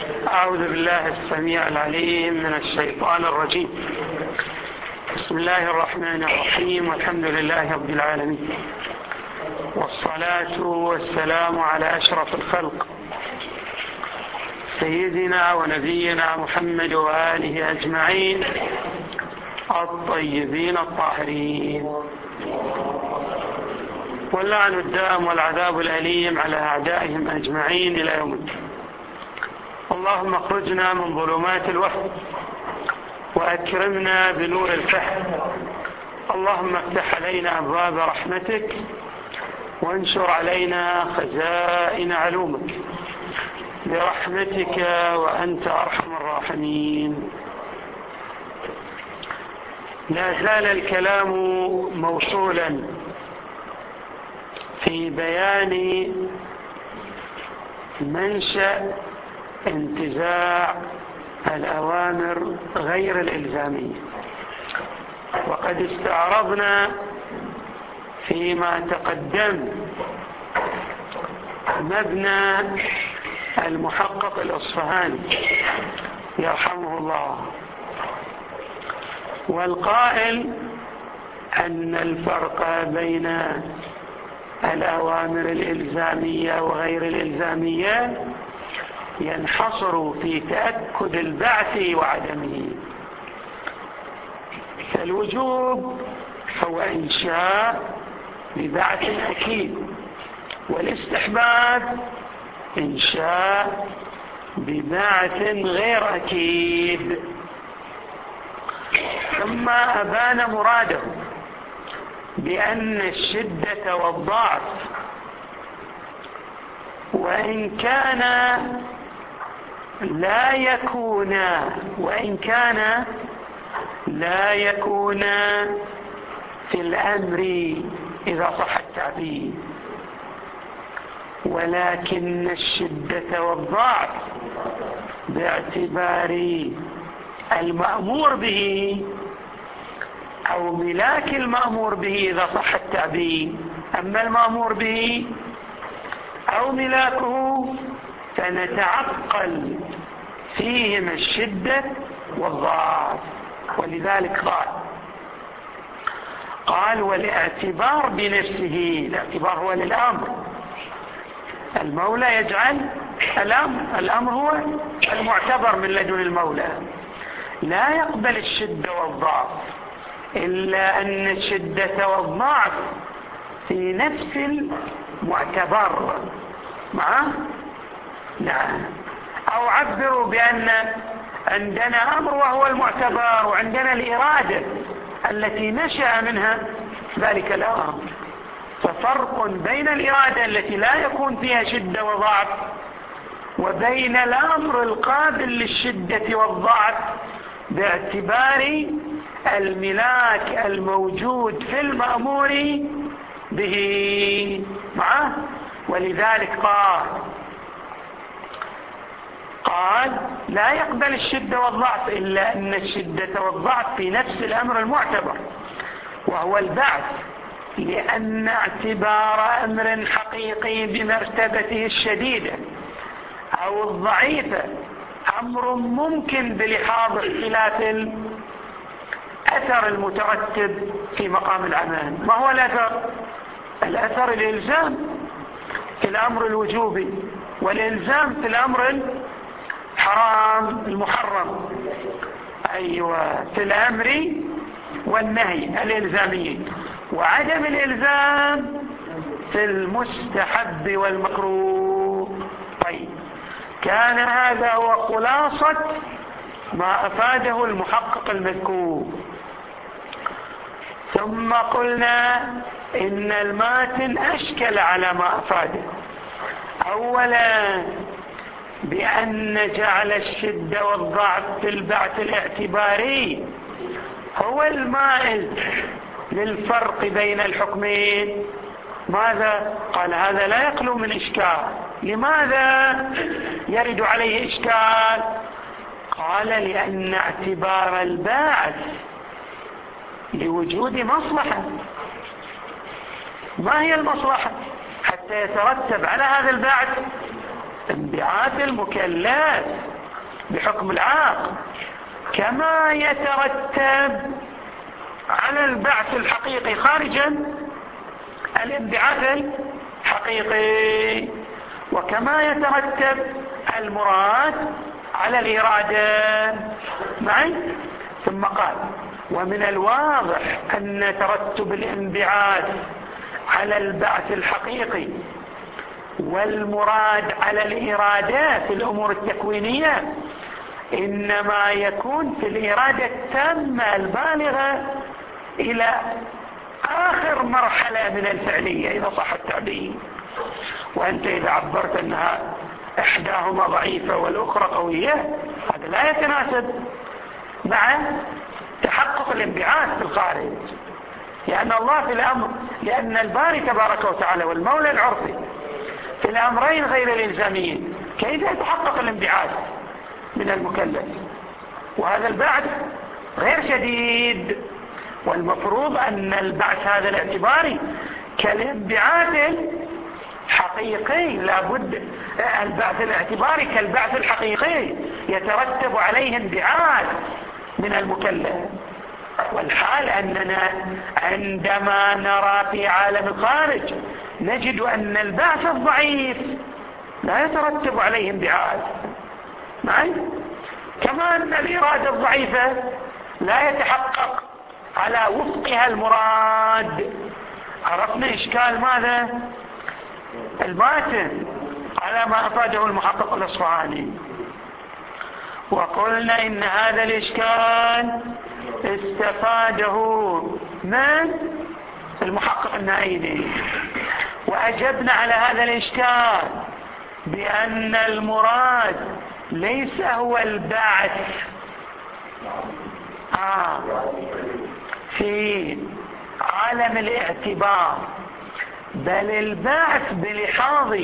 أعوذ بالله السميع العليم من الشيطان الرجيم. بسم الله الرحمن الرحيم، والحمد لله رب العالمين، والصلاة والسلام على أشرف الخلق سيدنا ونبينا محمد وآله أجمعين الطيبين الطاهرين، واللعن الدائم والعذاب الأليم على أعدائهم أجمعين إلى يوم الدين. اللهم اخرجنا من ظلمات الوهم وأكرمنا بنور الفهم. اللهم افتح علينا أبواب رحمتك وانشر علينا خزائن علومك برحمتك وأنت أرحم الراحمين. لا زال الكلام موصولا في بيان منشأ انتزاع الأوامر غير الإلزامية، وقد استعرضنا فيما تقدم مبنى المحقق الأصفهاني يرحمه الله، والقائل أن الفرق بين الأوامر الإلزامية وغير الإلزامية ينحصر في تأكد البعث وعدمه. فالوجوب هو إنشاء ببعث أكيد، والاستحباب إنشاء ببعث غير أكيد. ثم أبان مراده بأن الشدة والضعف وإن كان لا يكون في الأمر إذا صح التعبير، ولكن الشدة والضعف باعتبار المأمور به أو ملاك المأمور به إذا صح التعبير. أما المأمور به أو ملاكه فنتعقل فيهما الشدة والضعف. ولذلك قال والاعتبار بنفسه، الاعتبار هو للأمر. المولى يجعل الأمر هو المعتبر من لدن المولى، لا يقبل الشدة والضعف، إلا أن الشدة والضعف في نفس المعتبر معه. نعم. أو عبروا بأن عندنا أمر وهو المعتبر، وعندنا الإرادة التي نشأ منها ذلك الأمر. ففرق بين الإرادة التي لا يكون فيها شدة وضعف وبين الأمر القابل للشدة والضعف باعتبار الملاك الموجود في المأمور به معه. ولذلك قال لا يقبل الشدة والضعف، إلا أن الشدة والضعف في نفس الأمر المعتبر وهو البعث، لأن اعتبار أمر حقيقي بمرتبته الشديدة أو الضعيفة أمر ممكن بلحاظ اختلاف الأثر المترتب في مقام العمل. ما هو الأثر؟ الأثر الإلزام في الأمر الوجوبي، والإلزام في الأمر الحرام المحرم. أيوة، في الأمر والنهي الإلزامي، وعدم الإلزام في المستحب والمكروه. طيب، كان هذا هو خلاصة ما أفاده المحقق المذكور. ثم قلنا إن الماتن أشكل على ما أفاده. أولا بأن جعل الشدة والضعف في البعث الاعتباري هو المائل للفرق بين الحكمين. ماذا؟ قال هذا لا يخلو من إشكال. لماذا يرد عليه إشكال؟ قال لأن اعتبار الباعث لوجود مصلحة. ما هي المصلحة؟ حتى يترتب على هذا البعث انبعاث المكلف. بحكم العاقل، كما يترتب على البعث الحقيقي خارجا الانبعاث الحقيقي، وكما يترتب المراد على الإرادة معي. ثم قال: ومن الواضح أن ترتب الانبعاث على البعث الحقيقي والمراد على الإرادة في الأمور التكوينية إنما يكون في الإرادة التامة البالغة إلى آخر مرحلة من الفعلية إذا صح التعبير. وأنت إذا عبرت أنها إحداهما ضعيفة والأخرى قوية، هذا لا يتناسب مع تحقق الانبعاث في الخارج، لأن الله في الأمر، لأن الباري تبارك وتعالى والمولى العرفي في الأمرين غير الإلزاميين كيف يتحقق الانبعاث من المكلف؟ وهذا البعث غير شديد، والمفروض أن البعث هذا الاعتباري كالانبعاث الحقيقي، لابد البعث الاعتباري كالبعث الحقيقي يترتب عليه انبعاث من المكلف. والحال أننا عندما نرى في عالم الخارج نجد أن البعث الضعيف لا يترتب عليه انبعاث معي، كما أن الإرادة الضعيفة لا يتحقق على وفقها المراد. عرفنا إشكال ماذا؟ الباطن على ما أفاده المحقق الأصفهاني، وقلنا إن هذا الإشكال استفاده من المحقق النائبي، وأجبنا على هذا الإشكال بأن المراد ليس هو البعث في عالم الاعتبار، بل البعث بلحاظ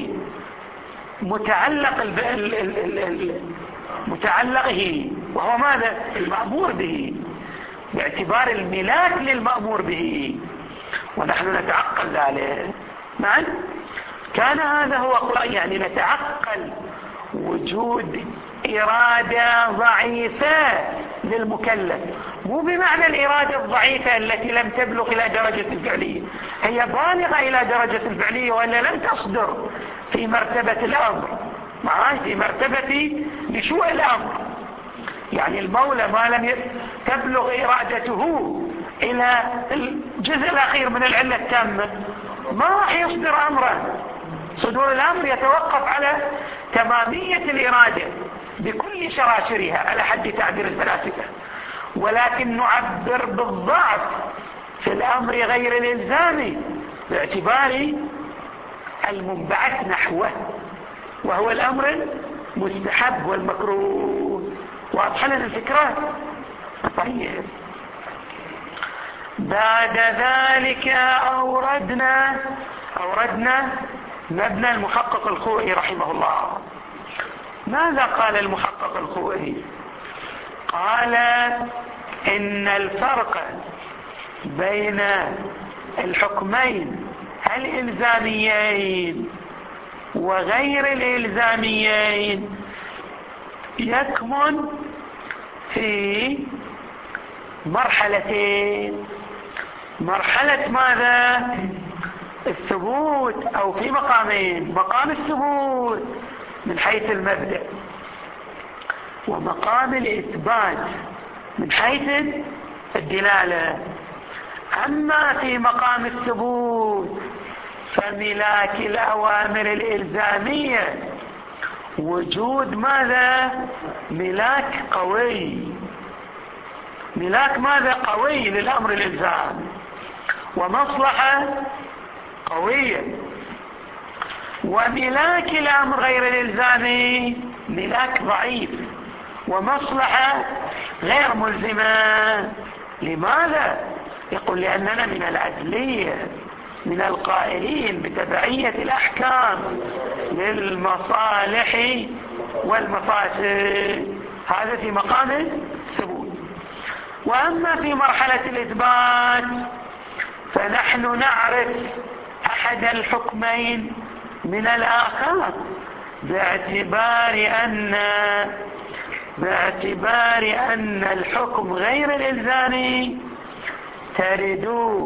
متعلقه، وهو ماذا؟ المأمور به، باعتبار الملاك للمأمور به، ونحن نتعقل ذلك معا. كان هذا هو يعني نتعقل وجود إرادة ضعيفة للمكلف، مو بمعنى الإرادة الضعيفة التي لم تبلغ إلى درجة الفعلية، هي بالغة إلى درجة الفعلية وإلا لم تصدر في مرتبة الأمر، في مرتبة نشوء الأمر. يعني المولى ما لم تبلغ إرادته إلى الجزء الأخير من العلة التامة ما راح يصدر أمره. صدور الأمر يتوقف على تمامية الإرادة بكل شراشرها على حد تعبير الفلاسفة، ولكن نعبر بالضعف في الأمر غير الإلزامي باعتبار المنبعث نحوه، وهو الأمر المستحب والمكروه. واضح لنا الفكرة؟ طيب، بعد ذلك أوردنا مبنى المحقق الخوئي رحمه الله. ماذا قال المحقق الخوئي؟ قال إن الفرق بين الحكمين الإلزاميين وغير الإلزاميين يكمن في مرحلتين: مرحلة ماذا؟ الثبوت، أو في مقامين: مقام الثبوت من حيث المبدأ، ومقام الإثبات من حيث الدلالة. أما في مقام الثبوت فملاك الأوامر الإلزامية وجود ماذا؟ ملاك قوي. ملاك ماذا؟ قوي للأمر الإلزامي، ومصلحة قوية. وملاك الأمر غير الإلزامي ملاك ضعيف ومصلحة غير ملزمة. لماذا؟ يقول لأننا من العدلية، من القائلين بتبعية الأحكام للمصالح والمفاسد. هذا في مقام الثبوت. وأما في مرحلة الإثبات فنحن نعرف أحد الحكمين من الآخر باعتبار أن باعتبار أن الحكم غير الإلزامي ترد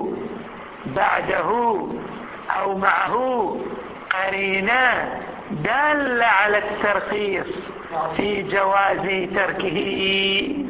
بعده أو معه قرينة دالة على الترخيص في جواز تركه.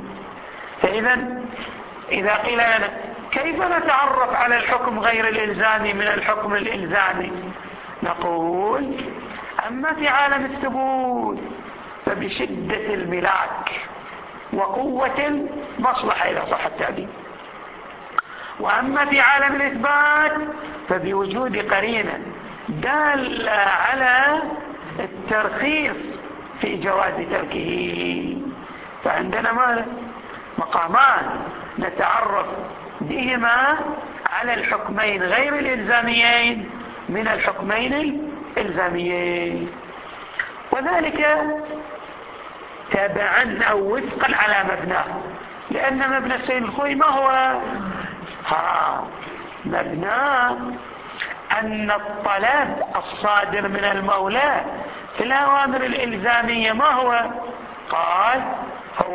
إذا قيل لنا كيف نتعرف على الحكم غير الإلزامي من الحكم الإلزامي، نقول أما في عالم الثبوت فبشدة الملاك وقوة المصلحة إذا صح التعبير، وأما في عالم الإثبات فبوجود قرينة دالة على الترخيص في جواز تركه. فعندنا ماذا؟ مقامان نتعرف بهما على الحكمين غير الإلزاميين من الحكمين الإلزاميين، وذلك تبعا أو وفقا على مبناه، لأن مبنى السيد الخوئي ما هو؟ مبناه أن الطلب الصادر من المولى في الأوامر الإلزامية ما هو؟ قال هو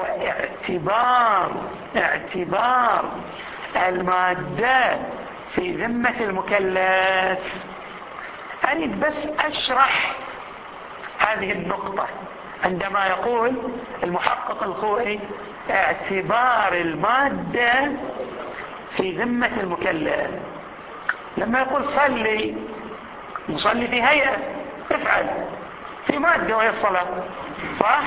اعتبار المادة في ذمة المكلف. أريد بس أشرح هذه النقطة عندما يقول المحقق الخوئي اعتبار المادة في ذمة المكلف. لما يقول صلي، نصلي في هيئة، افعل في مادة وهي الصلاة، صح؟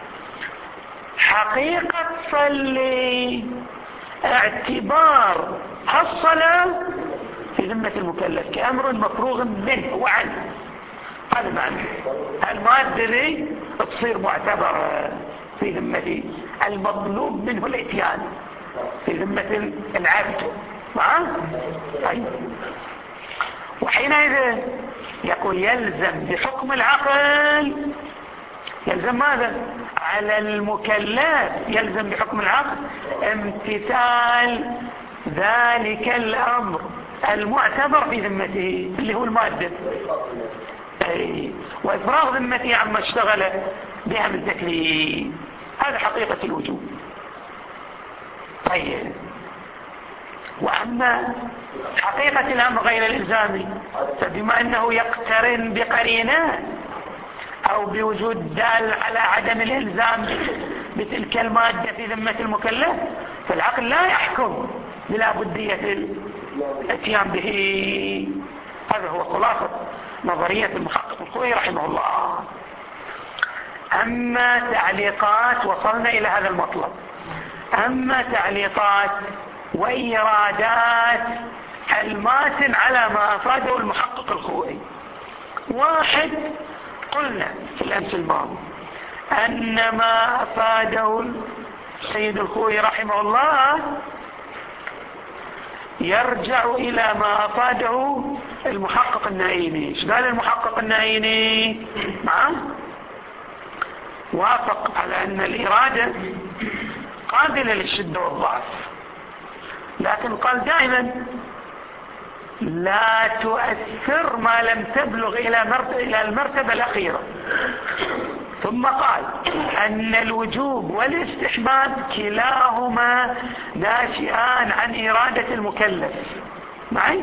حقيقة صلي اعتبار الصلاة في ذمة المكلف كأمر مفروغ منه وعنه. هذا معنى المادة دي تصير معتبرة في ذمة المطلوب منه الاتيان في ذمة العبد. طيب، وحينئذ يقول يلزم بحكم العقل، يلزم ماذا؟ على المكلف يلزم بحكم العقل امتثال ذلك الأمر المعتبر في ذمته اللي هو المادة، وإفراغ ذمته عما اشتغل بها من تكليف. هذا حقيقة الوجوب. طيب، وأما حقيقة الأمر غير الإلزامي فبما أنه يقترن بقرينة أو بوجود دال على عدم الإلزام بتلك المادة في ذمة المكلف، فالعقل لا يحكم بلا بدية الاتيان به. هذا هو خلاصة نظرية المحقق الخوئي رحمه الله. أما تعليقات، وصلنا إلى هذا المطلب، أما تعليقات وإيرادات الماتن على ما أفاده المحقق الخوئي. واحد، قلنا في الأمس الماضي أن ما أفاده السيد الخوئي رحمه الله يرجع إلى ما أفاده المحقق النعيمي. ايش قال المحقق النعيمي؟ وافق على أن الإرادة قابلة للشدة والضعف، لكن قال دائما لا تؤثر ما لم تبلغ إلى المرتبة الأخيرة. ثم قال أن الوجوب والاستحباب كلاهما ناشئان عن إرادة المكلف معي،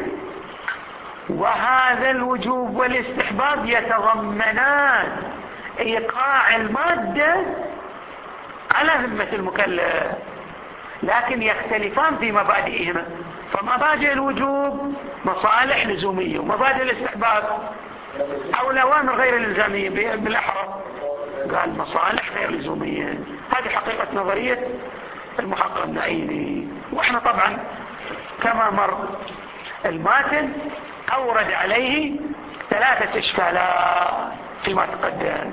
وهذا الوجوب والاستحباب يتضمنان إيقاع المادة على ذمة المكلف، لكن يختلفان في مبادئهما. فمبادئ الوجوب مصالح لزومية، ومبادئ الاستحباب أو الأوامر غير الإلزامية بالأحرى قال مصالح غير لزومية. هذه حقيقة نظرية المحقق النعيمي. وإحنا طبعا كما مر الماتن أورد عليه 3 إشكالات فيما تقدم.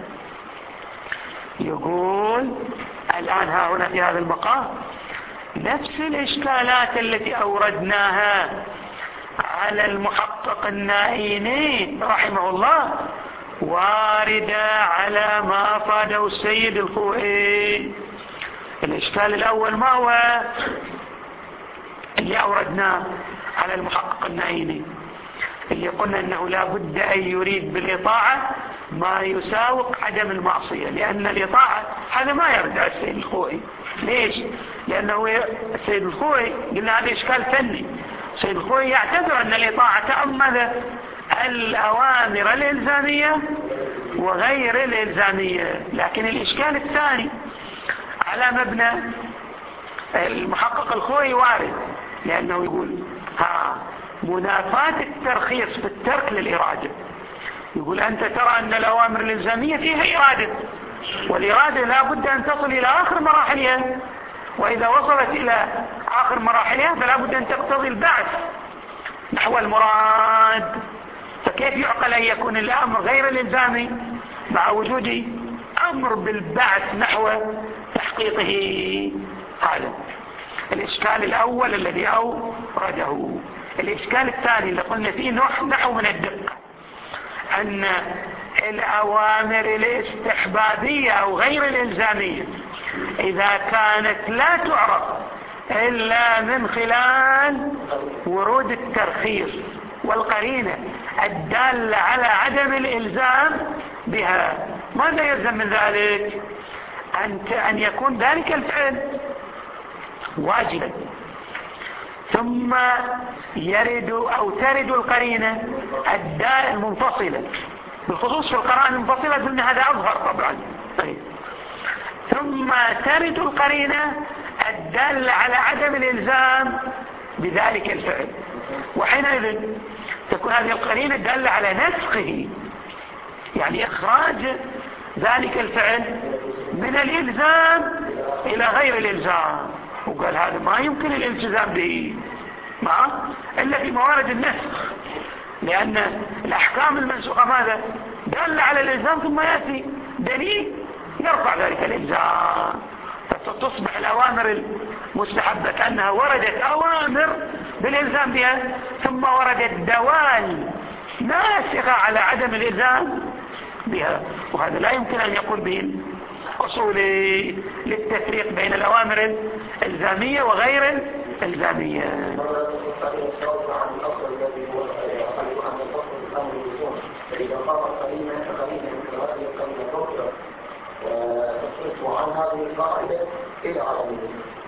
يقول الآن ها هنا في هذا المقام نفس الإشكالات التي أوردناها على المحقق النعيمي رحمه الله واردة على ما أفاده السيد الخوئي. الإشكال الأول ما هو اللي أوردناه على المحقق النعيمي، اللي قلنا أنه لا بد أن يريد بالإطاعة ما يساوق عدم المعصية، لأن الإطاعة هذا ما يرجع السيد الخوئي. ليش؟ لأنه السيد الخوئي قلنا هذا إشكال فني. السيد الخوئي يعتبر أن الإطاعة تأمل الأوامر الإلزامية وغير الإلزامية، لكن الإشكال الثاني على مبنى المحقق الخوئي وارد، لأنه يقول منافاة الترخيص في الترك للإرادة. يقول أنت ترى أن الأوامر الإلزامية فيها إرادة، والإرادة لا بد أن تصل إلى آخر مراحلها، وإذا وصلت إلى آخر مراحلها فلا بد أن تقتضي البعث نحو المراد. فكيف يعقل أن يكون الأمر غير الإلزامي مع وجود أمر بالبعث نحو تحقيقه؟ هذا الإشكال الأول الذي أورده. الإشكال الثاني اللي قلنا فيه نحو من الدقة، أن الأوامر الاستحبابية أو غير الإلزامية إذا كانت لا تعرف إلا من خلال ورود الترخيص والقرينة الدالة على عدم الإلزام بها، ماذا يلزم من ذلك؟ أن يكون ذلك الفعل واجبا، ثم يرد أو ترد القرينة الدالة المنفصلة، بالخصوص في القرائن المنفصلة قلنا هذا أظهر طبعا. ثم ترد القرينة الدالة على عدم الإلزام بذلك الفعل، وحينئذ تكون هذه القرينة الدالة على نسخه، يعني إخراج ذلك الفعل من الإلزام إلى غير الإلزام. وقال هذا ما يمكن الالتزام به إلا في موارد النسخ، لأن الأحكام المنسوخة ماذا؟ دالة على الإلزام، ثم يأتي دليل يرفع ذلك الإلزام، فتصبح الأوامر المستحبة كأنها وردت أوامر بالإلزام بها، ثم وردت دوال ناسخة على عدم الإلزام بها. وهذا لا يمكن أن يقول به أصولي للتفريق بين الأوامر الإلزامية وغير الإلزامية. وعن هذه القاعدة إلى عربية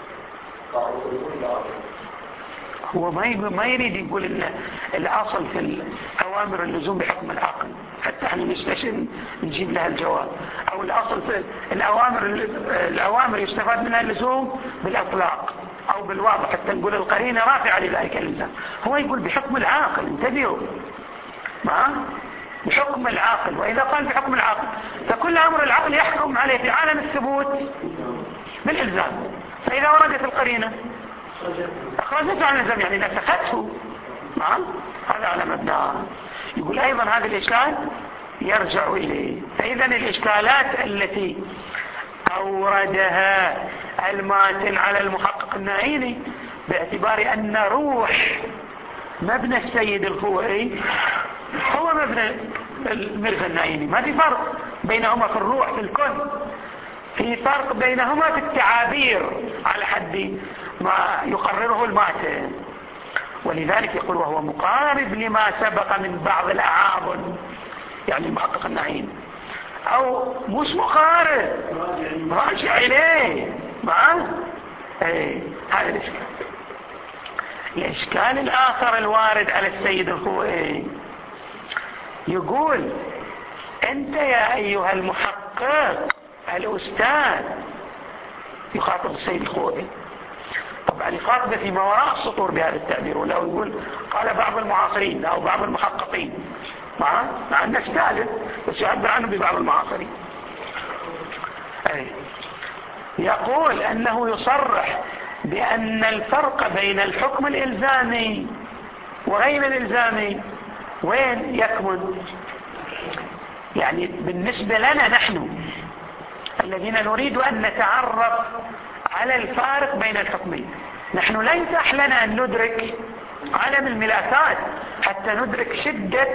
هو ما يريد يقول إن الأصل في الأوامر اللزوم بحكم العقل، حتى احنا نستشن نجيب لها الجواب، أو الأصل في الأوامر يستفاد منها اللزوم بالأطلاق أو بالواضح، حتى نقول القرينة رافعة لذلك الإلزام. هو يقول بحكم العاقل، انتبهوا بحكم العاقل، وإذا قال بحكم العاقل فكل أمر العقل يحكم عليه في عالم الثبوت بالإلزام، فإذا وردت القرينة أخرجته عن الإلزام يعني نسخته. هذا على مبناه. يقول أيضا هذا الإشكال يرجع إليه. فإذا الإشكالات التي أوردها الماتن على المحقق النعيني باعتبار أن روح مبنى السيد الخوئي هو مبنى المرزا النعيني، ما في فرق بينهما في الروح في الكون، في فرق بينهما في التعابير على حد ما يقرره الماتن. ولذلك يقول وهو مقارب لما سبق من بعض الأعاظم، يعني المحقق النعيم، أو مش مقارب راجع إليه هذا الإشكال. الإشكال الآخر الوارد على السيد الخوئي يقول أنت يا أيها المحقق الأستاذ، يخاطب السيد الخوئي، طبعا يخاطب في ما وراء السطور بهذا التعبير، ولو يقول قال بعض المعاصرين أو بعض المحققين مع الناس ثالث، بس يعبر عنه ببعض المعاصرين. يقول أنه يصرح بأن الفرق بين الحكم الإلزامي وغير الإلزامي وين يكمن؟ يعني بالنسبة لنا نحن الذين نريد أن نتعرف على الفارق بين الحكمين، نحن لا يتاح لنا أن ندرك عالم الملاسات حتى ندرك شدة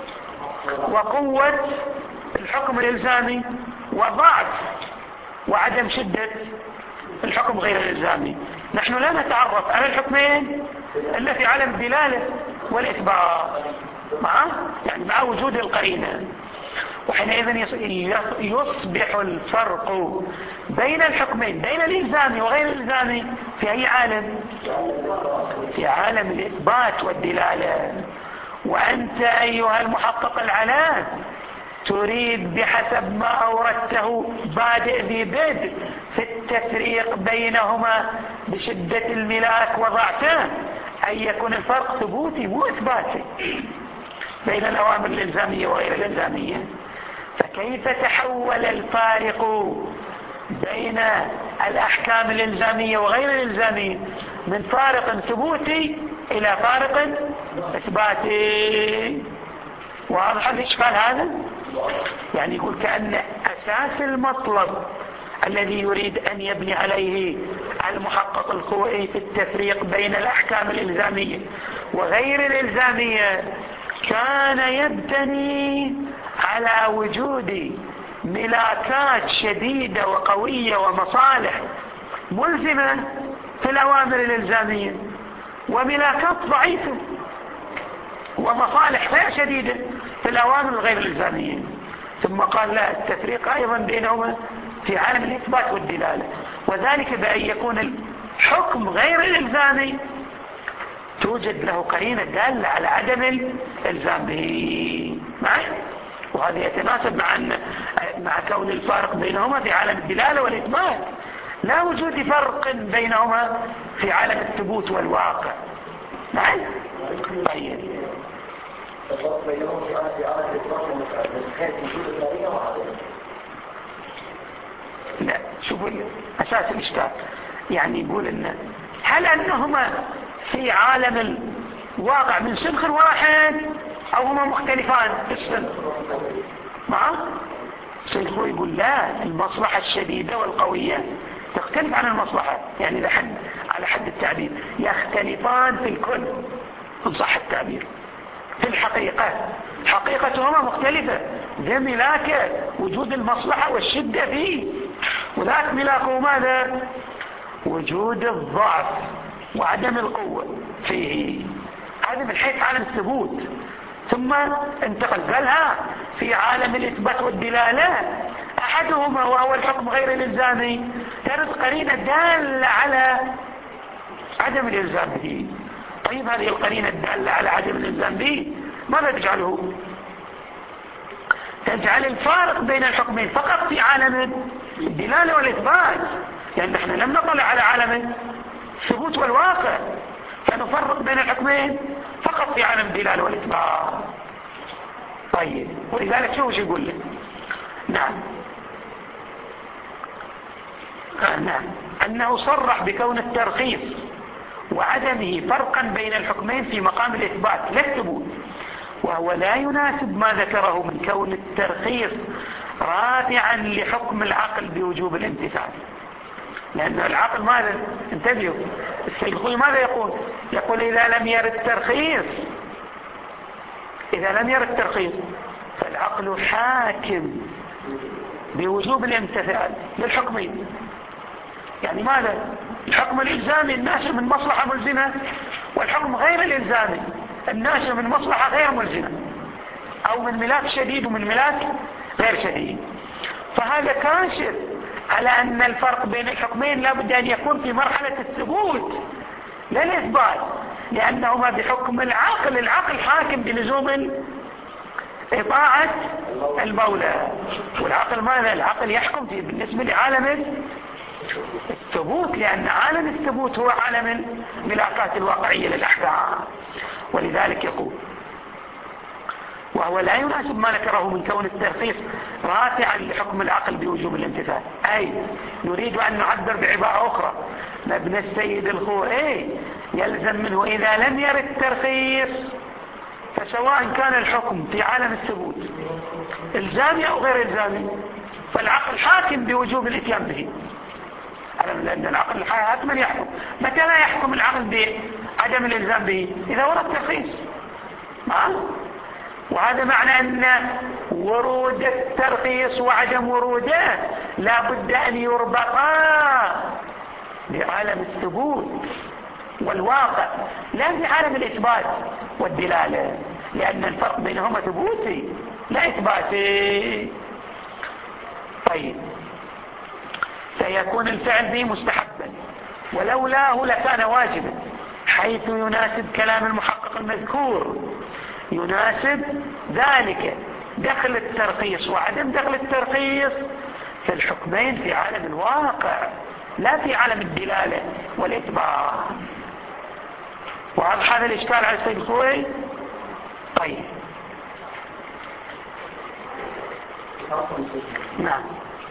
وقوة الحكم الإلزامي وضعف وعدم شدة الحكم غير الإلزامي. نحن لا نتعرف على الحكمين إلا في عالم الدلالة والإثبات مع وجود القرينة، وحينئذ يصبح الفرق بين الحكمين، بين الإلزامي وغير الإلزامي، في أي عالم؟ في عالم الإثبات والدلالة. وأنت أيها المحقق العلام تريد بحسب ما أوردته بادئ ذي بدء في التفريق بينهما بشدة الملاك وضعفه أن يكون الفرق ثبوتي مو إثباتي بين الأوامر الإلزامية وغير الإلزامية. فكيف تحول الفارق بين الأحكام الإلزامية وغير الإلزامية من فارق ثبوتي إلى فارق إثباتي؟ واضح الإشكال هذا؟ يعني يقول كأن أساس المطلب الذي يريد أن يبني عليه المحقق الخوئي في التفريق بين الأحكام الإلزامية وغير الإلزامية كان يبتني على وجود ملاكات شديدة وقوية ومصالح ملزمة في الأوامر الإلزامية وملاكات ضعيفة ومصالح غير شديدة في الأوامر الغير الإلزامية. ثم قال لا، التفريق أيضا بينهما في عالم الإثبات والدلالة، وذلك بأن يكون الحكم غير الإلزامي توجد له قرينة دالة على عدم الإلزام به معي، وهذا يتناسب مع كون الفارق بينهما في عالم الدلالة والإثبات، لا وجود فرق بينهما في عالم الثبوت والواقع معي. طيب الفرق بينهم في عالم الإثبات من حيث وجود القرينة وعدمها. لا، شوفوا أساس الإشكال، يعني يقول إن هل أنهما في عالم الواقع من صنخ واحد أو هما مختلفان في الصنخ؟ معه صنخه يقول لا، المصلحة الشديدة والقوية تختلف عن المصلحة، يعني على حد التعبير يختلفان في الكل إن صح التعبير. في الحقيقة حقيقتهما مختلفة، ذا ملاك وجود المصلحة والشدة فيه، وذاك ملاكه ماذا؟ وجود الضعف وعدم القوة فيه. هذا من حيث عالم الثبوت. ثم انتقل قالها في عالم الإثبات والدلالة أحدهما وهو الحكم غير الإلزامي ترد قرينة دالة على عدم الإلزام به. طيب هذه القرينة الدالة على عدم الإلزام به ماذا تجعله؟ تجعل الفارق بين الحكمين فقط في عالم الدلالة والإثبات، لأن نحن لم نطلع على عالم الثبوت والواقع، فنفرق بين الحكمين فقط في عالم الدلالة والإثبات. طيب ولذلك شو يقول لك؟ نعم أنه صرح بكون الترخيص وعدمه فرقا بين الحكمين في مقام الإثبات لا الثبوت، وهو لا يناسب ما ذكره من كون الترخيص رافعا لحكم العقل بوجوب الامتثال. لأن العقل ماذا؟ انتبهوا، السيد الخوئي ماذا يقول إذا لم ير الترخيص فالعقل حاكم بوجوب الامتثال للحكمين. يعني ماذا؟ الحكم الإلزامي الناشئ من مصلحة ملزمة، والحكم غير الإلزامي الناشئ من مصلحة غير ملزمة، أو من ملاك شديد ومن ملاك غير شديد. فهذا كاشف على أن الفرق بين الحكمين لابد أن يكون في مرحلة الثبوت لا الإثبات، لأنهما بحكم العقل حاكم بلزوم إطاعة المولى. والعقل ماذا؟ العقل يحكم بالنسبة لعالم الثبوت، لأن عالم الثبوت هو عالم الملاكات الواقعية للأحكام. ولذلك يقول وهو لا يناسب ما ذكره من كون الترخيص رافعا لحكم العقل بوجوب الامتثال، أي نريد أن نعبر بعبارة أخرى مبنى السيد الخوئي يلزم منه إذا لم ير الترخيص فسواء كان الحكم في عالم الثبوت إلزامي أو غير إلزامي فالعقل حاكم بوجوب الاتيان به، لأن العقل حتما يحكم. متى لا يحكم العقل بعدم الإلزام به؟ إذا ورد الترخيص. وهذا معنى أن ورود الترخيص وعدم وروده لا بد أن يربطا بعالم الثبوت والواقع لا بعالم الإثبات والدلالة، لأن الفرق بينهما ثبوتي لا إثباتي. طيب فيكون الفعل به مستحبا، ولولاه لكان واجبا، حيث يناسب كلام المحقق المذكور، يناسب ذلك دخل الترخيص وعدم دخل الترخيص في الحكمين في عالم الواقع، لا في عالم الدلالة والإتباع. وهذا هذا الإشكال على السيد الخوئي. طيب نعم،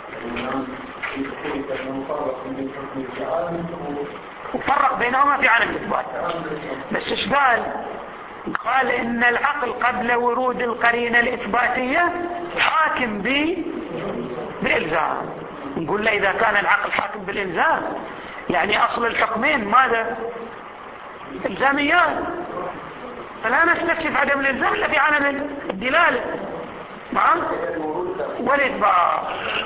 وفرق بينهما في عالم الإثبات. بس ايش قال إن العقل قبل ورود القرينة الإثباتية حاكم بالإلزام. نقول له إذا كان العقل حاكم بالإلزام يعني أصل الحكمين ماذا؟ إلزاميات، فلا نستكشف عدم الإلزام إلا في عالم الدلالة والإثبات.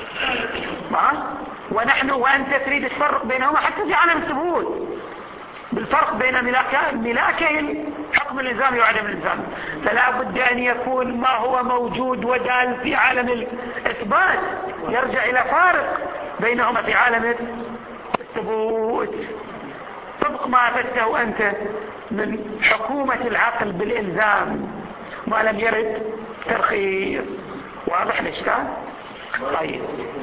وأنت تريد تفرق بينهما حتى في عالم الثبوت بالفرق بين ملاكي الحكم الإلزامي وعدم الإلزامي. فلا بد أن يكون ما هو موجود ودال في عالم الإثبات يرجع إلى فارق بينهما في عالم الثبوت، طبق ما أفدته أنت من حكومة العقل بالإلزام ما لم يرد ترخيص. واضح الإشكال؟ طيب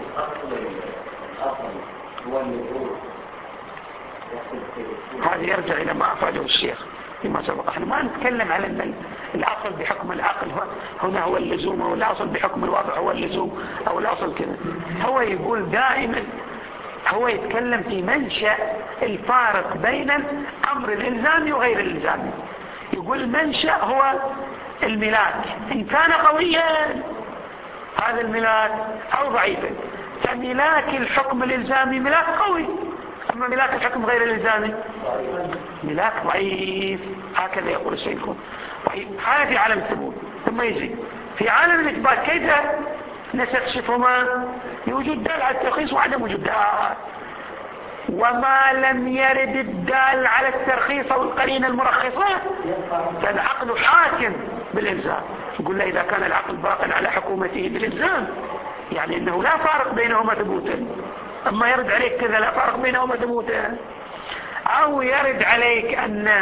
هذا يرجع إلى ما أفاده الشيخ فيما سبق. احنا ما نتكلم على أن الأصل بحكم العقل هنا هو اللزوم، أو الأصل بحكم الواقع هو اللزوم، أو الأصل كذا. هو يقول دائما، هو يتكلم في منشأ الفارق بين الأمر الإلزامي وغير الإلزامي. يقول المنشأ هو الملاك، إن كان قويا هذا الملاك أو ضعيفا، فملاك الحكم الإلزامي ملاك قوي، أما ملاك الحكم غير الإلزامي ملاك ضعيف. هكذا يقول الشيخ. طيب هذا في عالم الثبوت. ثم يجي في عالم الإثبات كيف نستكشفهما؟ بوجود دال على الترخيص وعدم وجود دال. وما لم يرد الدال على الترخيص أو القرينة المرخصة فالعقل حاكم بالإلزام. يقول له إذا كان العقل باقا على حكومته بالإلزام يعني أنه لا فارق بينهما ثبوتا. أما يرد عليك كذا لا فارق بينهما ثبوتا، أو يرد عليك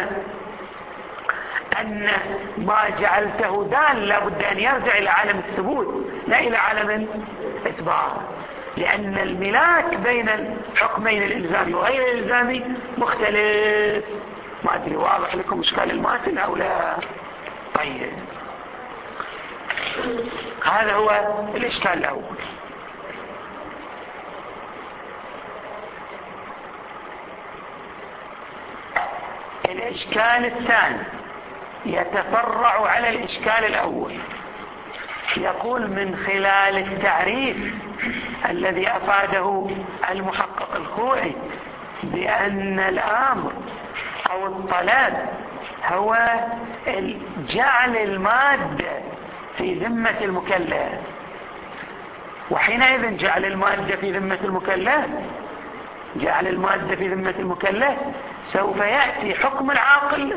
أن ما جعلته دال لابد أن يرجع إلى عالم الثبوت لا إلى عالم الإثبات، لأن الملاك بين الحكمين الإلزامي وغير الإلزامي مختلف. ما أدري واضح لكم إشكال الماتن أو لا؟ طيب هذا هو الإشكال الأول. الإشكال الثاني يتفرع على الإشكال الأول. يقول من خلال التعريف الذي أفاده المحقق الخوئي بأن الأمر أو الطلب هو جعل المادة في ذمة المكلف، وحينئذ جعل المادة في ذمة المكلف، جعل المادة في ذمة المكلف سوف يأتي حكم العاقل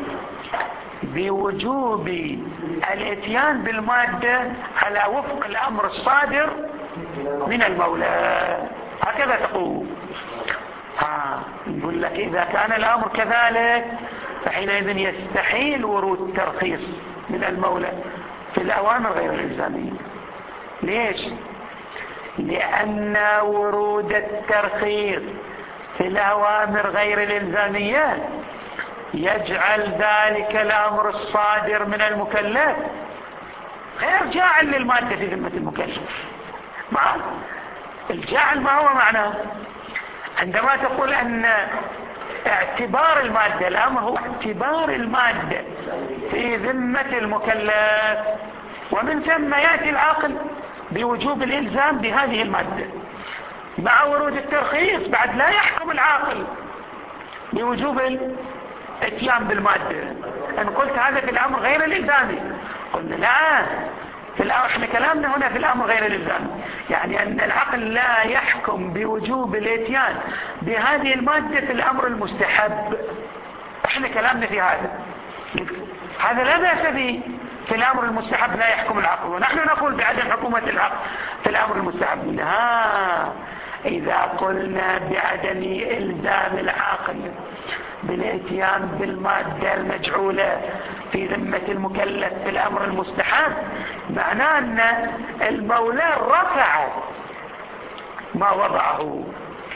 بوجوب الاتيان بالمادة على وفق الأمر الصادر من المولى. هكذا تقول. نقول لك إذا كان الأمر كذلك فحينئذ يستحيل ورود الترخيص من المولى في الأوامر غير الإلزامية. ليش؟ لأن ورود الترخيص في الأوامر غير الإلزامية يجعل ذلك الأمر الصادر من المكلف غير جاعل للمادة في ذمة المكلف. مع الجاعل ما هو معناه؟ عندما تقول أن اعتبار المادة، الأمر هو اعتبار المادة في ذمة المكلف، ومن ثم يأتي العاقل بوجوب الإلزام بهذه المادة. مع ورود الترخيص بعد لا يحكم العاقل بوجوب الاتيان بالمادة. أن قلت هذا في الأمر غير الإلزامي، قلنا لا، احنا كلامنا هنا في الأمر غير الإلزامي، يعني أن العقل لا يحكم بوجوب الاتيان بهذه المادة في الأمر المستحب. احنا كلامنا في هذا لا بأس به. في الأمر المستحب لا يحكم العقل، ونحن نقول بعدم حكومة العقل في الأمر المستحب. إذا قلنا بعدم إلزام العاقل بالاتيان بالمادة المجعولة في ذمة المكلف في الأمر المستحب، معناه أن المولى رفع ما وضعه،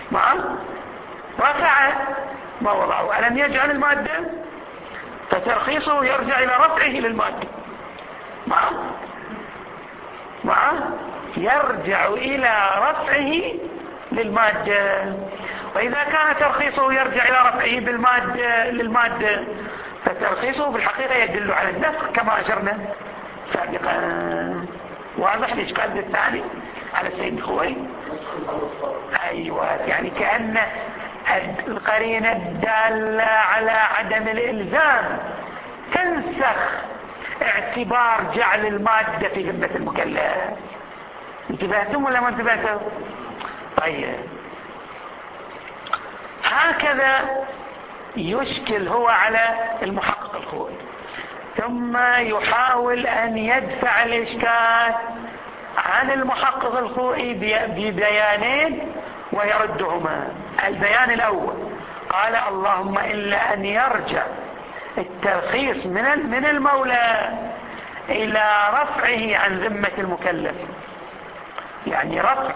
رفع ما وضعه، ألم يجعل المادة؟ فترخيصه يرجع إلى رفعه للمادة، يرجع إلى رفعه للمادة. وإذا كان ترخيصه يرجع إلى رفعه للمادة، فترخيصه في الحقيقة يدل على النسخ كما أشرنا سابقا. واضح الإشكال الثاني على السيد الخوئي؟ أيوة، يعني كأن القرينة الدالة على عدم الإلزام تنسخ اعتبار جعل المادة في ذمة المكلف. انتبهتم ولا ما انتبهتم؟ طيب، هكذا يشكل هو على المحقق الخوئي، ثم يحاول أن يدفع الإشكال عن المحقق الخوئي ببيانين ويردهما. البيان الأول قال: اللهم إلا أن يرجع الترخيص من المولى إلى رفعه عن ذمة المكلف، يعني رفع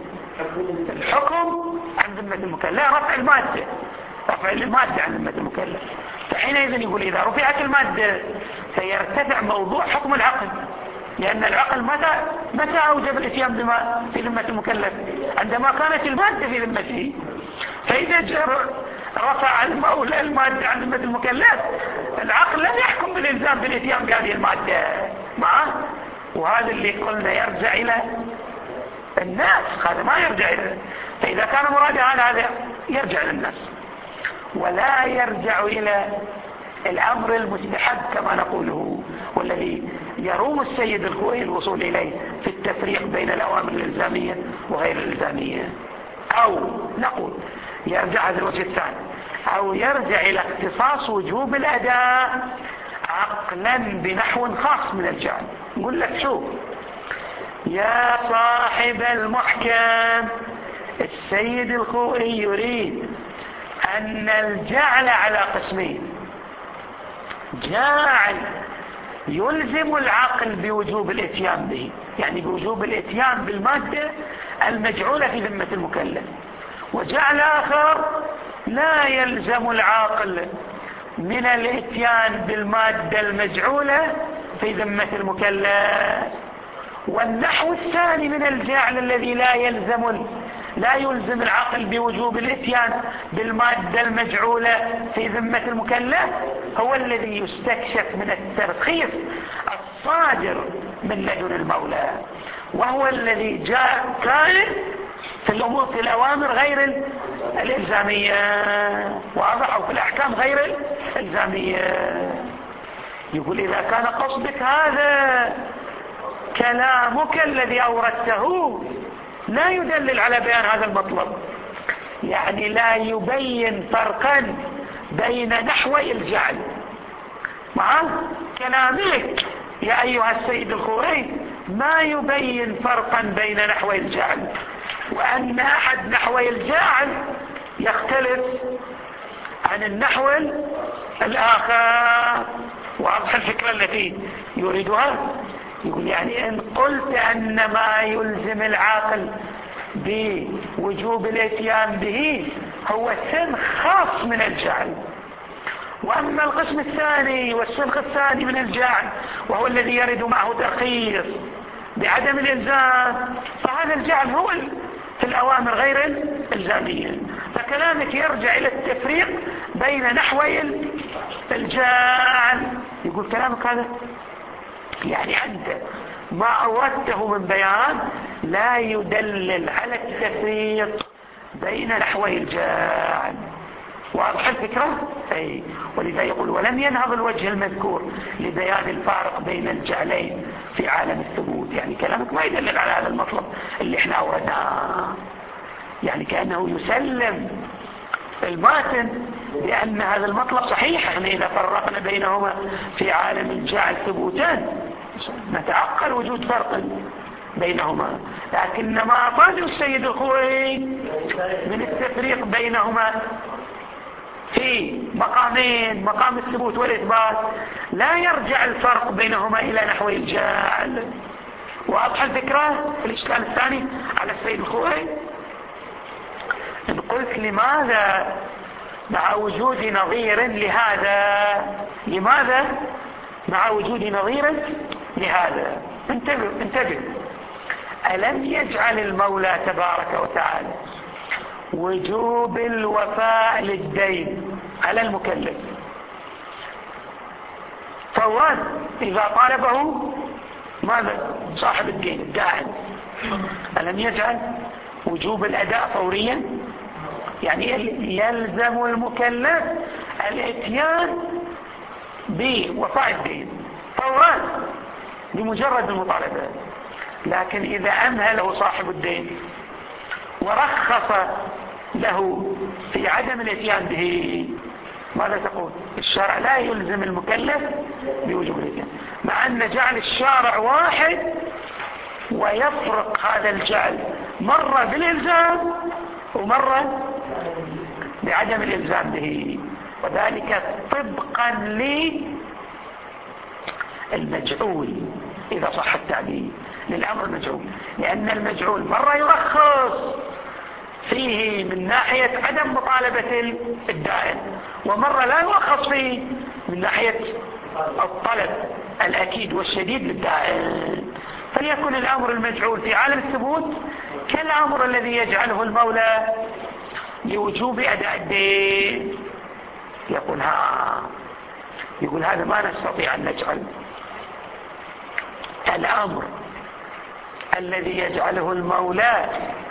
الحكم عن ذمة المكلف، لا رفع المادة عن ذمة المكلف. فحينئذ يقول إذا رفعت المادة سيرتفع موضوع حكم العقل، لأن العقل متى أوجب الاتيان بما في ذمة المكلف؟ عندما كانت المادة في ذمته. فإذا رفع المولى المادة عن ذمة المكلف، العقل لم يحكم بالإلزام بالاتيان بهذه المادة معه، وهذا اللي قلنا يرجع إلى الناس، هذا ما يرجع إلى. فإذا كان مراده هذا يرجع للناس ولا يرجع إلى الأمر المستحب كما نقوله، والذي يروم السيد الخوئي الوصول إليه في التفريق بين الأوامر الإلزامية وغير الإلزامية. أو نقول يرجع هذا الوجه الثاني، أو يرجع إلى اختصاص وجوب الأداء عقلا بنحو خاص من الجعل. نقول لك شوف يا صاحب المحكم، السيد الخوئي يريد أن الجعل على قسمين: جاعل يلزم العقل بوجوب الاتيان به، يعني بوجوب الاتيان بالمادة المجعولة في ذمة المكلف، وجعل آخر لا يلزم العاقل من الاتيان بالمادة المجعولة في ذمة المكلف. والنحو الثاني من الجعل الذي لا يلزم العقل بوجوب الاتيان بالمادة المجعولة في ذمة المكلف هو الذي يستكشف من الترخيص الصادر من لدن المولى، وهو الذي جاء كائن في الأوامر غير الإلزامية، واضح، أو في الأحكام غير الإلزامية. يقول إذا كان قصدك هذا كلامك الذي أوردته لا يدلل على بيان هذا المطلب، يعني لا يبين فرقا بين نحوي الجعل. مع كلامك يا أيها السيد الخوئي ما يبين فرقا بين نحوي الجعل، وأن أحد نحوي الجعل يختلف عن النحو الآخر. واضح الفكرة التي يريدها؟ يقول يعني إن قلت أن ما يلزم العاقل بوجوب الاتيان به هو سن خاص من الجعل، وأما القسم الثاني والسنخ الثاني من الجعل وهو الذي يرد معه ترخيص بعدم الإلزام، فهذا الجعل هو في الأوامر غير الإلزامية. فكلامك يرجع إلى التفريق بين نحوي الجعل. يقول كلامك هذا يعني أنت ما أوردته من بيان لا يدلل على التفريق بين نحوي الجعل. واضح الفكرة؟ أي. ولذا يقول ولم ينهض الوجه المذكور لبيان الفارق بين الجعلين في عالم الثبوت. يعني كلامك ما يدلل على هذا المطلب اللي احنا أوردناه، يعني كأنه يسلم الماتن بأن هذا المطلب صحيح. احنا إذا فرقنا بينهما في عالم الجعل ثبوتان نتعقل وجود فرق بينهما، لكن ما أفاده السيد الخوئي من التفريق بينهما في مقامين، مقام الثبوت والإثبات، لا يرجع الفرق بينهما إلى نحو الجعل. وأضحى الفكرة في الإشكال الثاني على السيد الخوئي. إن قلت لماذا مع وجود نظير لهذا، لماذا مع وجود نظير لهذا؟ انتبه. ألم يجعل المولى تبارك وتعالى وجوب الوفاء للدين على المكلف فورا إذا طالبه ماذا صاحب الدين الداعي؟ ألم يجعل وجوب الأداء فوريا؟ يعني يلزم المكلف الاتيان بوفاء الدين فورا بمجرد المطالبة. لكن إذا أمهله صاحب الدين ورخص له في عدم الاتيان به، ماذا تقول؟ الشرع لا يلزم المكلف بوجوب الاتيان، مع أن جعل الشارع واحد ويفرق هذا الجعل مرة بالإلزام ومرة بعدم الإلزام به، وذلك طبقا للمجعول إذا صح التعبير للأمر المجعول، لأن المجعول مرة يرخص فيه من ناحية عدم مطالبة الدائن، ومرة لا يرخص فيه من ناحية الطلب الأكيد والشديد للدائن. فليكن الأمر المجعول في عالم الثبوت كالأمر الذي يجعله المولى لوجوب أداء الدين. يقول هذا ما نستطيع أن نجعل الأمر الذي يجعله المولى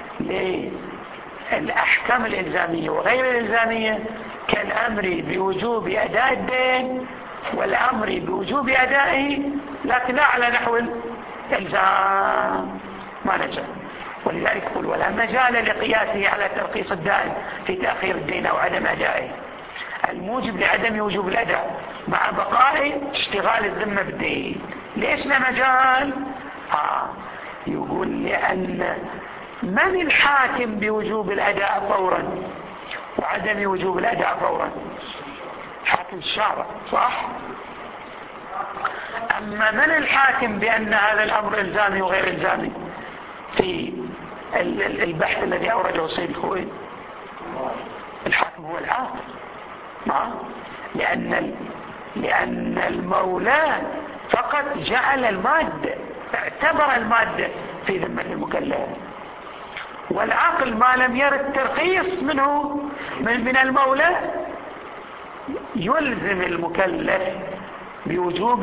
للأحكام الإلزامية وغير الإلزامية كالأمر بوجوب أداء الدين والأمر بوجوب أدائه، لكن لا على نحو الإلزام، ما نجعل. ولذلك يقول ولا مجال لقياسه على ترخيص الدائن في تأخير الدين أو عدم أدائه الموجب لعدم وجوب الأداء مع بقاء اشتغال الذمة بالدين. ليش لا مجال؟ يقول لأن من الحاكم بوجوب الأداء فورا وعدم وجوب الأداء فورا؟ حاكم الشارع، صح؟ أما من الحاكم بأن هذا الأمر إلزامي وغير إلزامي في البحث الذي أورده السيد الخوئي؟ الحاكم هو العاقل، لأن المولى فقط جعل المادة، اعتبر المادة في ذمة المكلف، والعقل ما لم يرد ترخيص منه من المولى يلزم المكلف بوجوب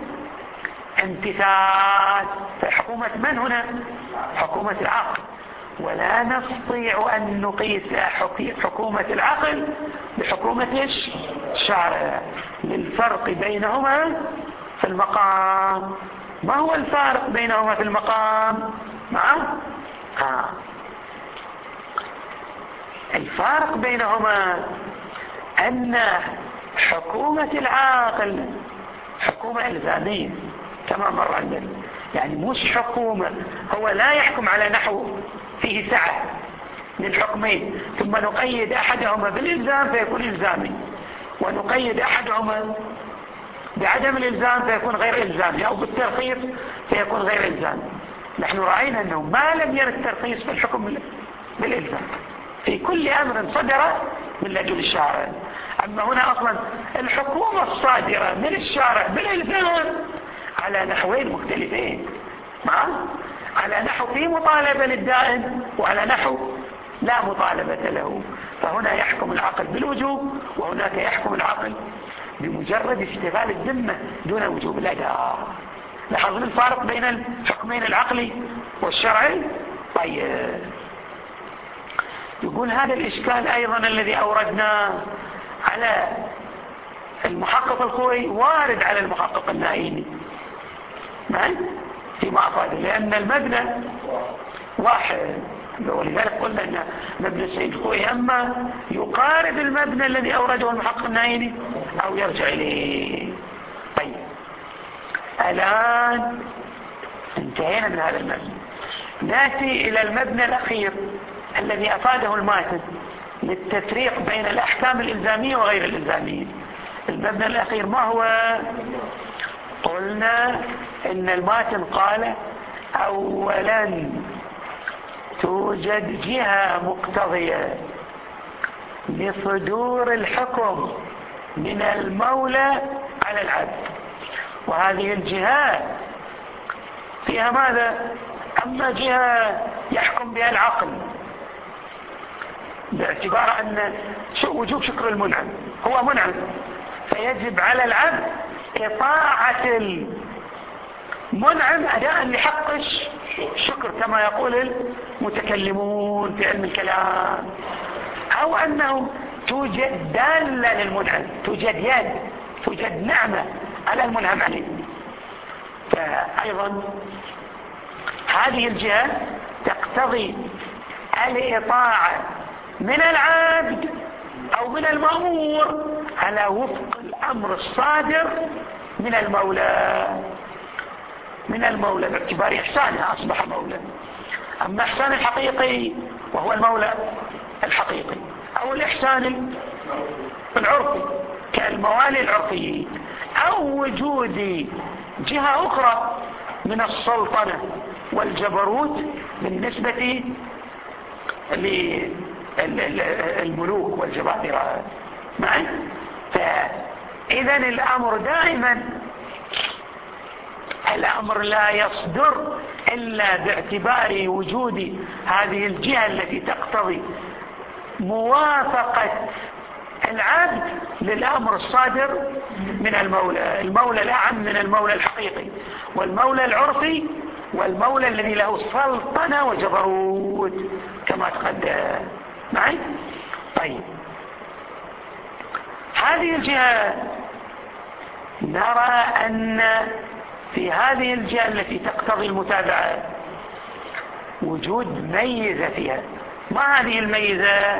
الامتثال. فحكومة من هنا؟ حكومة العقل، ولا نستطيع أن نقيس حكومة العقل بحكومة الشارع للفرق بينهما في المقام. ما هو الفارق بينهما في المقام؟ الفارق بينهما أن حكومة العاقل حكومة إلزامية كما مر عندنا، يعني مش حكومة هو لا يحكم على نحو فيه سعة للحكمين ثم نقيد أحدهما بالإلزام فيكون إلزامي ونقيد أحدهما بعدم الإلزام فيكون غير إلزامي أو بالترخيص فيكون غير إلزامي. نحن رأينا أنه ما لم يرد الترخيص في الحكم بالإلزام في كل أمر صدر من لدن الشارع. أما هنا أصلا الحكومة الصادرة من الشارع بالإلزام على نحوين مختلفين، على نحو في مطالبة للدائن وعلى نحو لا مطالبة له. فهنا يحكم العقل بالوجوب وهناك يحكم العقل بمجرد اشتغال الذمة دون وجوب الأداء. لاحظون الفارق بين الحكمين العقلي والشرعي. طيب يقول هذا الإشكال أيضا الذي أوردناه على المحقق الخوئي وارد على المحقق النائيني فيما أفاد، لأن المبنى واحد، ولذلك قلنا أن مبنى السيد الخوئي أما يقارب المبنى الذي أورده المحقق النائيني أو يرجع إليه. طيب الآن انتهينا من هذا المبنى. نأتي إلى المبنى الأخير الذي أفاده الماتن للتفريق بين الأحكام الإلزامية وغير الإلزامية. المبنى الأخير ما هو؟ قلنا إن الماتن قال أولا توجد جهة مقتضية لصدور الحكم من المولى على العبد، وهذه الجهة فيها ماذا؟ أما جهة يحكم بها العقل باعتبار أن وجوب شكر المنعم، هو منعم فيجب على العبد إطاعة المنعم أداء لحق الشكر كما يقول المتكلمون في علم الكلام، أو أنه توجد دالة للمنعم، توجد يد، توجد نعمة على المنعم عليه. فأيضا هذه الجهة تقتضي الإطاعة من العبد أو من المأمور على وفق الأمر الصادر من المولى باعتبار إحسانه أصبح مولى. أما إحسان الحقيقي وهو المولى الحقيقي، أو الإحسان العرفي كالموالي العرفيين، أو وجود جهة أخرى من السلطنة والجبروت بالنسبة للملوك والجبابرة معي. فإذا الأمر دائما الأمر لا يصدر إلا باعتبار وجود هذه الجهة التي تقتضي موافقة العبد للأمر الصادر من المولى الأعم من المولى الحقيقي والمولى العرفي والمولى الذي له سلطنة وجبروت كما تقدم معي. طيب هذه الجهة نرى أن في هذه الجهة التي تقتضي المتابعة وجود ميزة فيها. ما هذه الميزة؟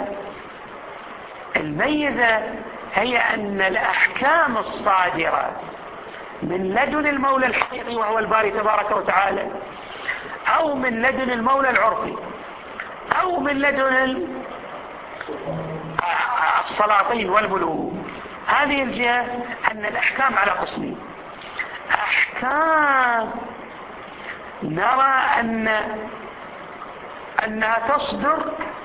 الميزة هي أن الأحكام الصادرة من لدن المولى الحقيقي وهو الباري تبارك وتعالى، أو من لدن المولى العرفي، أو من لدن السلاطين والملوك، هذه الجهة أن الأحكام على قسمين. أحكام نرى أنها تصدر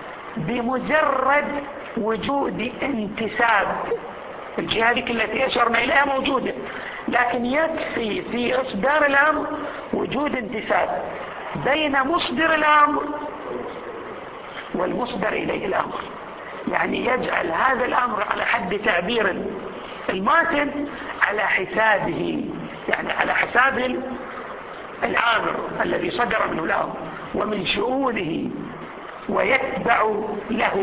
بمجرد وجود انتساب. الجهة التي أشرنا إليها موجودة، لكن يكفي في إصدار الأمر وجود انتساب بين مصدر الأمر والمصدر إليه الأمر، يعني يجعل هذا الأمر على حد تعبير الماتن على حسابه، يعني على حساب الآمر الذي صدر منه الأمر ومن شؤونه، ويتبع له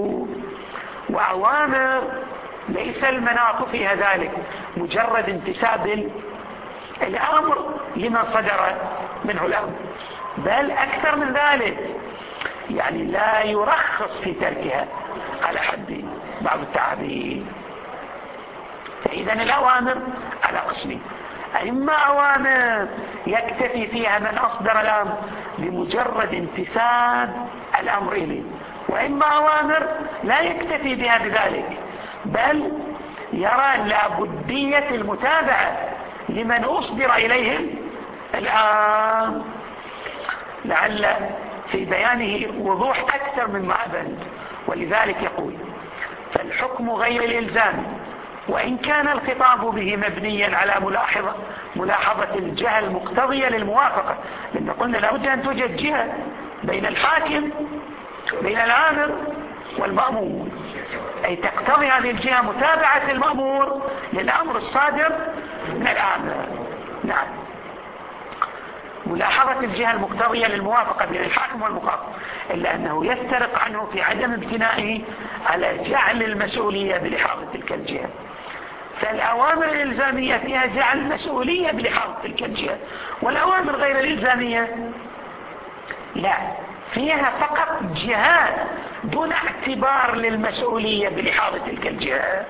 وأوامر ليس المناط فيها ذلك مجرد انتساب الأمر لما صدر منه الأمر، بل أكثر من ذلك، يعني لا يرخص في تركها على حد بعض التعابير. فإذا الأوامر على قسمين: إما أوامر يكتفي فيها من أصدر الأمر بمجرد انتساب الأمر إليه، وإما أوامر لا يكتفي بها بذلك، بل يرى لابدية المتابعة لمن أصدر إليهم الأمر، لعل في بيانه وضوح أكثر مما أبد. ولذلك يقول: فالحكم غير الإلزام وإن كان الخطاب به مبنيا على ملاحظة الجهة المقتضية للموافقة، لأن قلنا لابد أن توجد جهة بين الحاكم بين الآمر والمأمور، أي تقتضي هذه الجهة متابعة المأمور للأمر الصادر من الآمر. نعم، ملاحظة الجهة المقتضية للموافقة بين الحاكم والمخاطب، إلا أنه يفترق عنه في عدم ابتنائه على جعل المسؤولية بلحاظة تلك الجهة. فالأوامر الإلزامية فيها جعل المسؤولية بلحاظة تلك الجهة، والأوامر غير الإلزامية لا، فيها فقط جهات دون اعتبار للمسؤولية بلحاظة تلك الجهة،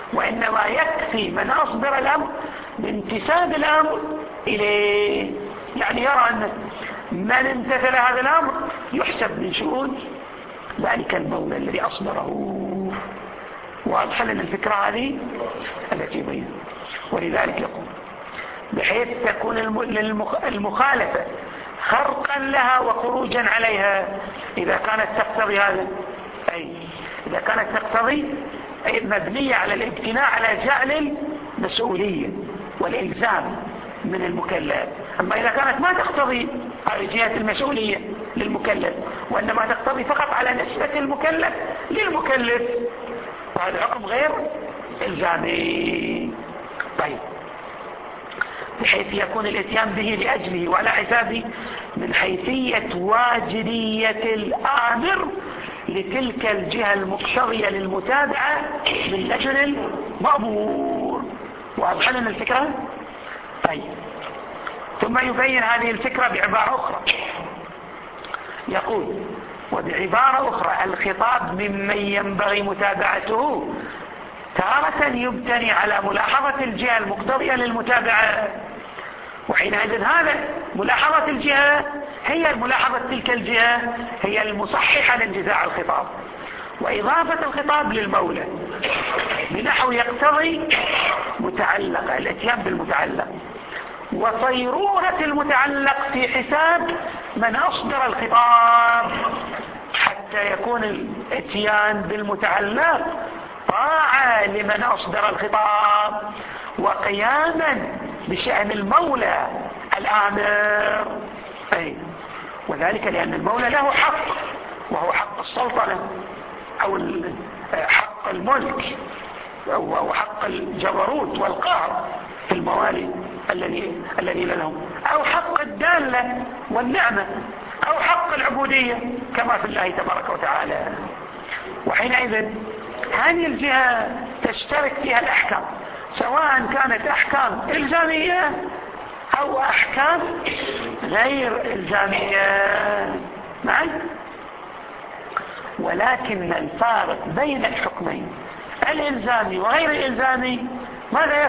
وإنما يكفي من أصدر الأمر بانتساب الأمر إليه يعني يرى أن من امتثل هذا الأمر يحسب من شؤون ذلك المولى الذي أصدره. واضح لنا الفكرة هذه التي بينه. ولذلك يقول بحيث تكون المخالفة خرقا لها وخروجا عليها إذا كانت تقتضي هذا، أي إذا كانت تقتضي أي مبنية على الابتناء على جعل المسؤولية والإلزام من المكلف. أما إذا كانت ما تقتضي على جهة المسؤولية للمكلف وإنما تقتضي فقط على نسبة المكلف للمكلف وهذا حكم غير إلزامي. طيب بحيث يكون الاتيان به لأجله وعلى حسابه من حيثية واجبية الآمر لتلك الجهة المقتضية للمتابعة من لجل المأمور. واضح لنا الفكرة؟ طيب ثم يبين هذه الفكرة بعبارة أخرى، يقول وبعبارة أخرى الخطاب ممن ينبغي متابعته تارة يبتني على ملاحظة الجهة المقتضية للمتابعة، وحينئذ هذا ملاحظة الجهة هي ملاحظة تلك الجهة هي المصححة لانتزاع الخطاب، وإضافة الخطاب للمولى بنحو يقتضي متعلق الاتيان بالمتعلق، وصيرورة المتعلق في حساب من أصدر الخطاب حتى يكون الاتيان بالمتعلق طاعة لمن أصدر الخطاب وقياما بشأن المولى الآمر. أي وذلك لأن المولى له حق وهو حق السلطنة أو حق الملك أو حق الجبروت والقهر في الموالي الذي لهم، أو حق الدالة والنعمة، أو حق العبودية كما في الله تبارك وتعالى. وحينئذ هذه الجهة تشترك فيها الأحكام سواء كانت أحكام إلزامية أو أحكام غير إلزامية معي. ولكن الفارق بين الحكمين الإلزامي وغير الإلزامي ماذا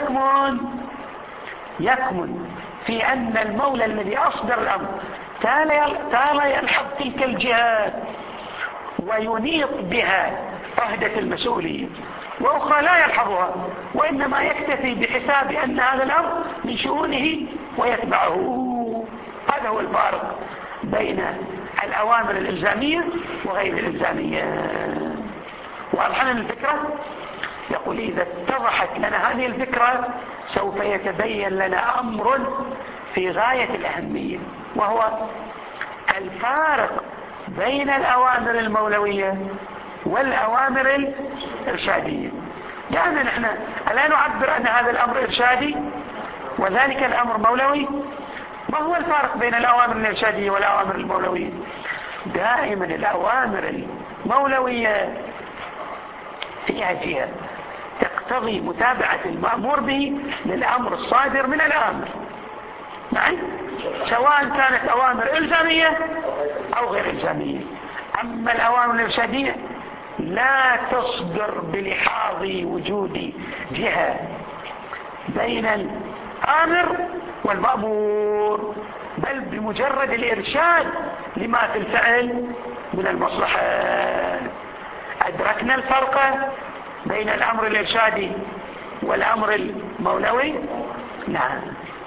يكمن في أن المولى الذي أصدر الأمر تعالى يلحظ تلك الجهات وينيط بها عهدة المسؤولية، وأخرى لا يلحظها وإنما يكتفي بحساب أن هذا الأمر من شؤونه ويتبعه. هذا هو الفارق بين الأوامر الإلزامية وغير الإلزامية. واضح لنا الفكرة؟ يقول إذا اتضحت لنا هذه الفكرة سوف يتبين لنا أمر في غاية الأهمية، وهو الفارق بين الأوامر المولوية والأوامر الإرشادية. لأن نحن ألا نعبر أن هذا الأمر إرشادي وذلك الأمر مولوي؟ ما هو الفارق بين الأوامر الإرشادية والأوامر المولوية؟ دائما الأوامر المولوية فيها جهة تقتضي متابعة المأمور به للأمر الصادر من الآمر معي، سواء كانت أوامر إلزامية أو غير إلزامية. أما الأوامر الإرشادية لا تصدر بلحاظ وجود جهة بين الآمر والمأمور، بل بمجرد الإرشاد لما في الفعل من المصلحة. أدركنا الفرق بين الأمر الإرشادي والأمر المولوي؟ نعم.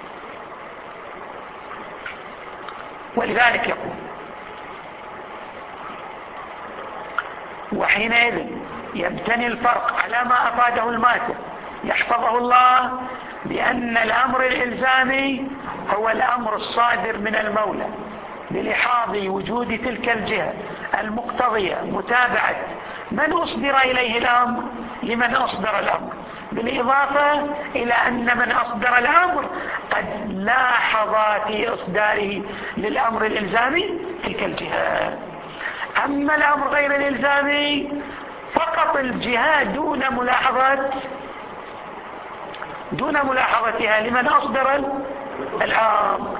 ولذلك يقول وحينئذ يبتني الفرق على ما أفاده الماتر يحفظه الله بأن الأمر الإلزامي هو الأمر الصادر من المولى بلحاظ وجود تلك الجهة المقتضية متابعة من أصدر إليه الأمر لمن أصدر الأمر، بالإضافة إلى أن من أصدر الأمر قد لاحظ في إصداره للأمر الإلزامي تلك الجهة. أما الأمر غير الإلزامي فقط الجهة دون ملاحظتها لمن أصدر الأمر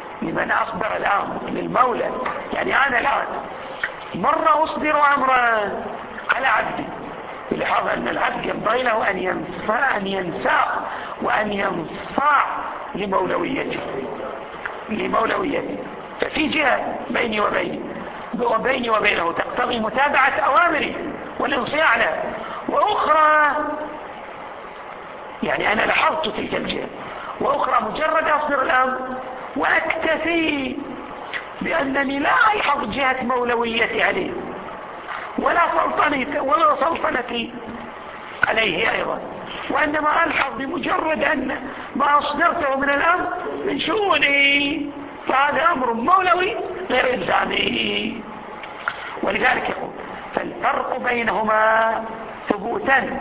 للمولى. يعني أنا الآن مرة أصدر أمرا على عبدي بلحاظ أن العبد ينبغي له أن ينساق وأن ينصاع لمولويته، لمولويته، ففي جهة بيني وبينه تقتضي متابعة أوامره والانصياع له، وأخرى يعني أنا لاحظت تلك الجهة، وأخرى مجرد أصدر الأمر وأكتفي بأنني لا ألحظ جهة مولويتي عليه ولا سلطنتي عليه أيضا، وإنما ألحظ بمجرد أن ما أصدرته من الأمر من شؤوني، فهذا أمر مولوي غير إلزامي. ولذلك يقول فالفرق بينهما ثبوتا،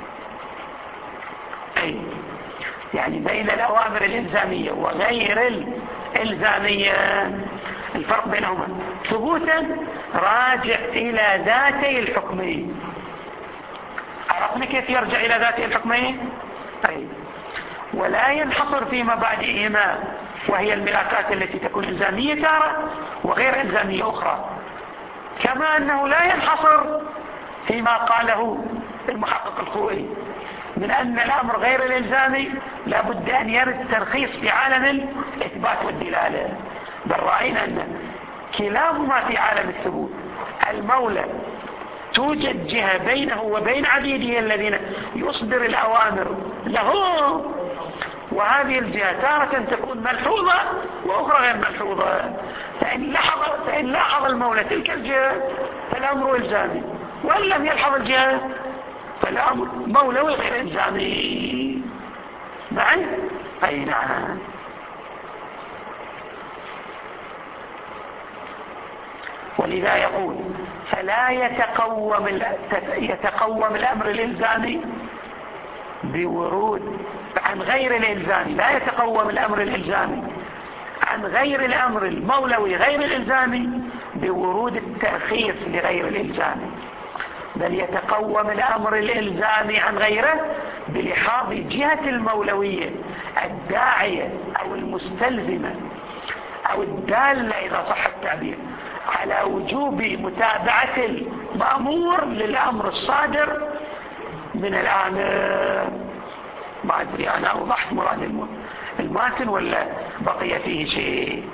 أي يعني بين الأوامر الإلزامية وغير الإلزامية، الفرق بينهما ثبوتا راجع إلى ذاتي الحكمين. عرفنا كيف يرجع إلى ذاتي الحكمين؟ أي ولا ينحصر في مبادئهما وهي الملاكات التي تكون إلزامية تارة وغير إلزامية أخرى، كما أنه لا ينحصر فيما قاله المحقق الخوئي من أن الأمر غير الإلزامي لابد أن يرد ترخيص في عالم الإثبات والدلالة، بل رأينا أن كلاهما في عالم الثبوت. المولى توجد جهة بينه وبين عبيده الذين يصدر الأوامر له، وهذه الجهة تارة تكون ملحوظة وأخرى غير ملحوظة، فإن لاحظ المولى تلك الجهة فالأمر إلزامي، وإن لم يلحظ الجهة فالأمر مولوي غير إلزامي. معي؟ أي نعم. ولذا يقول فلا يتقوم الأمر الإلزامي بورود عن غير الإلزامي، لا يتقوم الأمر الإلزامي عن غير الأمر المولوي غير الإلزامي بورود الترخيص لغير الإلزامي، بل يتقوم الأمر الإلزامي عن غيره بلحاظ جهة المولوية الداعية أو المستلزمة أو الدالة إذا صح التعبير على وجوب متابعة المأمور للأمر الصادر من الآمر. ما أدري أنا أوضحت مراد الماتن ولا بقي فيه شيء؟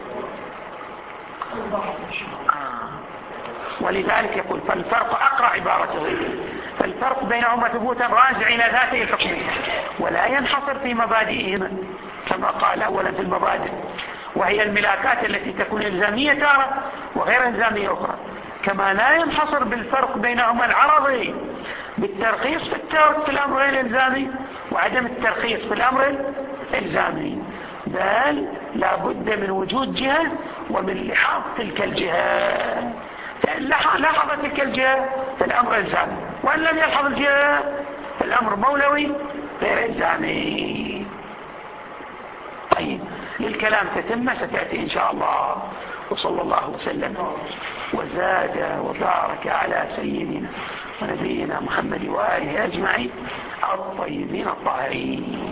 ولذلك يقول فالفرق أقرأ عبارته، فالفرق بينهما ثبوتا راجع إلى ذاته الحكمية ولا ينحصر في مبادئهما كما قال أولا في المبادئ، وهي الملاكات التي تكون إلزامية تارة وغير إلزامية أخرى، كما لا ينحصر بالفرق بينهما العرضي بالترخيص في التارك في الأمر غير الإلزامي وعدم الترخيص في الأمر الإلزامي، بل لا بد من وجود جهة ومن لحاظ تلك الجهة، فإن لاحظ تلك الجهة فالأمر إلزامي، وإن لم يلحظ الجهة فالأمر مولوي غير إلزامي. طيب للكلام تتمة ستأتي إن شاء الله، وصلى الله وسلم وزاد وبارك على سيدنا ونبينا محمد وآله أجمعين الطيبين الطاهرين.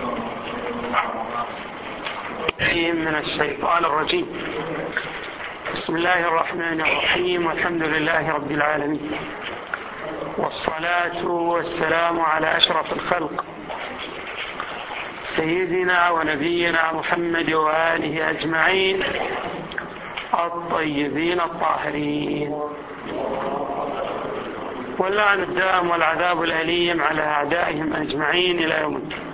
من الشيطان الرجيم. بسم الله الرحمن الرحيم، والحمد لله رب العالمين، والصلاة والسلام على أشرف الخلق سيدنا ونبينا محمد وآله أجمعين الطيبين الطاهرين، واللعن الدائم والعذاب الأليم على أعدائهم أجمعين إلى يوم الدين.